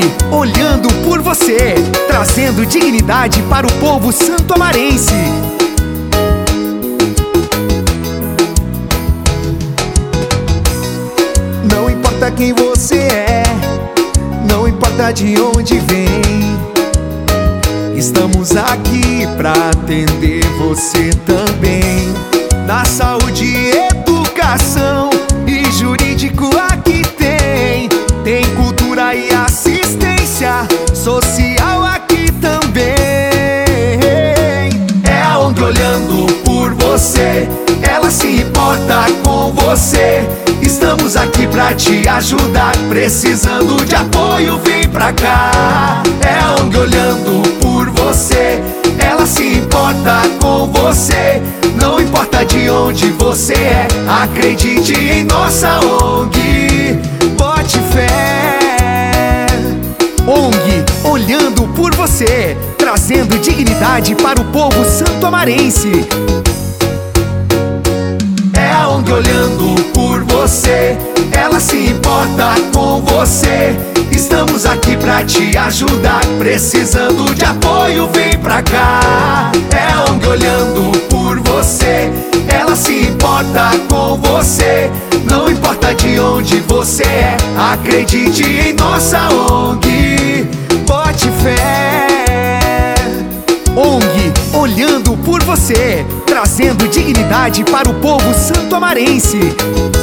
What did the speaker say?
olhando por você, trazendo dignidade para o povo santoamarense. Não importa quem você é, não importa de onde vem, estamos aqui pra atender você também. Na saúde, educação e jurídico aqui tem cultura e assistência social aqui também. É a ONG olhando por você, ela se importa com você. Estamos aqui pra te ajudar, precisando de apoio, vem pra cá. É a ONG olhando por você, ela se importa com você. Não importa de onde você é, acredite em nossa ONG, bote fé. ONG olhando por você, trazendo dignidade para o povo santoamarense. É a ONG olhando por você, ela se importa com você. Estamos aqui pra te ajudar, precisando de apoio, vem pra cá. É a ONG olhando por você, ela se importa com você. Não importa de onde você é, acredite em nossa ONG, bote fé. ONG olhando por você, trazendo dignidade para o povo santoamarense.